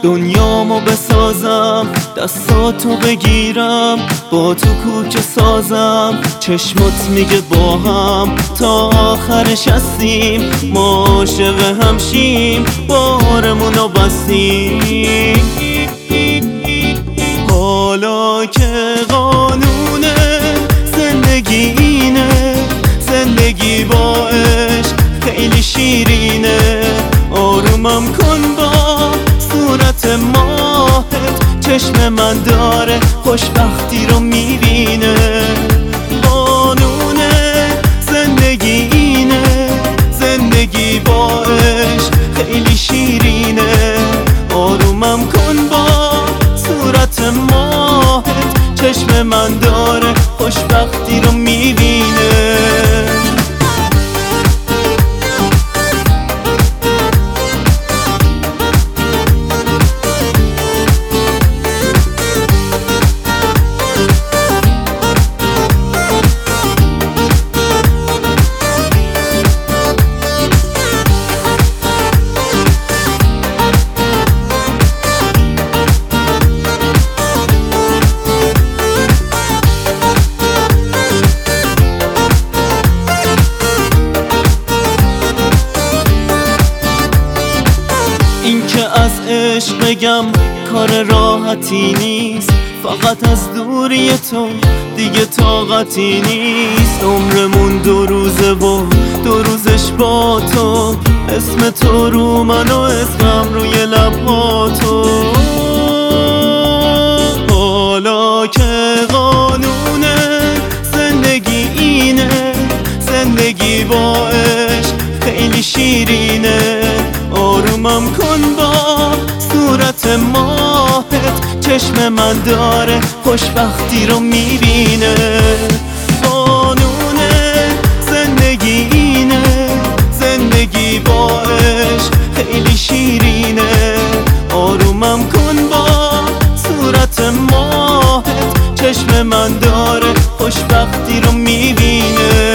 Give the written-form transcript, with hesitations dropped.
دنیامو بسازم، دستاتو بگیرم، با تو کوچه سازم. چشمات میگه با هم تا آخرش هستیم، ما عاشق همشیم، بارمونو بستیم. حالا که قانونه زندگی اینه، زندگی با عشق خیلی شیرینه. آرومم کن با صورت ماهت، چشم من داره خوشبختی رو میبینه. قانونه زندگی اینه، زندگی با عشق خیلی شیرینه. آرومم کن با صورت ماهت، چشم من داره خوشبختی رو میبینه. این که از عشق بگم کار راحتی نیست، فقط از دوری تو دیگه طاقتی نیست. عمرمون 2 روزه و 2 روزش با تو، اسم تو رو من و اسمم روی لباتو. حالا که قانونه زندگی اینه، زندگی با عشق خیلی شیرینه. آرومم کن با صورت ماهت، چشم من داره خوشبختی رو میبینه. قانونه زندگی اینه، زندگی با عشق خیلی شیرینه. آرومم کن با صورت ماهت، چشم من داره خوشبختی رو میبینه.